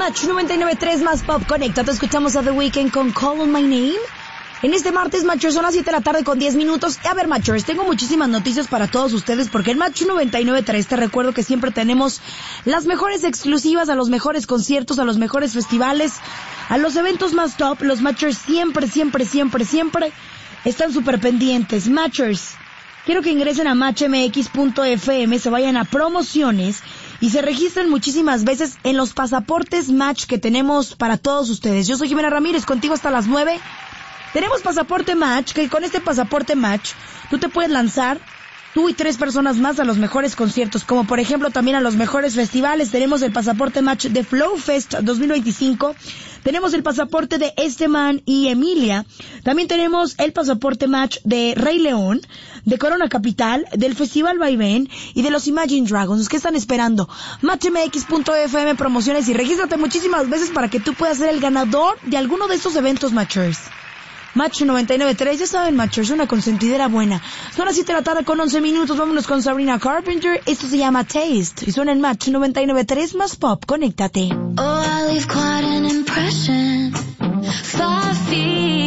Match 99.3 más pop. Conéctate, escuchamos a The Weeknd con Call on My Name. En este martes, Matchers, son las 7 de la tarde con 10 minutos. A ver, Matchers, tengo muchísimas noticias para todos ustedes porque en Match 99.3 te recuerdo que siempre tenemos las mejores exclusivas a los mejores conciertos, a los mejores festivales, a los eventos más top. Los Matchers siempre están súper pendientes. Matchers, quiero que ingresen a matchmx.fm, se vayan a promociones y se registren muchísimas veces en los pasaportes Match que tenemos para todos ustedes. Yo soy Jimena Ramírez, contigo hasta las 9. Tenemos pasaporte Match, que con este pasaporte Match tú te puedes lanzar, tú y 3 personas más, a los mejores conciertos, como por ejemplo también a los mejores festivales. Tenemos el pasaporte Match de Flow Fest 2025, tenemos el pasaporte de Esteban y Emilia, también tenemos el pasaporte Match de Rey León, de Corona Capital, del Festival Vaivén y de los Imagine Dragons. ¿Qué están esperando? Matchmx.fm promociones y regístrate muchísimas veces para que tú puedas ser el ganador de alguno de estos eventos, Matchers. Match 99.3, ya saben, Matchers, una consentidera buena. Son las 7 de la tarde con 11 minutos, vámonos con Sabrina Carpenter. Esto se llama Taste y suena en Match 99.3 más pop. Conéctate. Oh, I leave quite an impression. 5 feet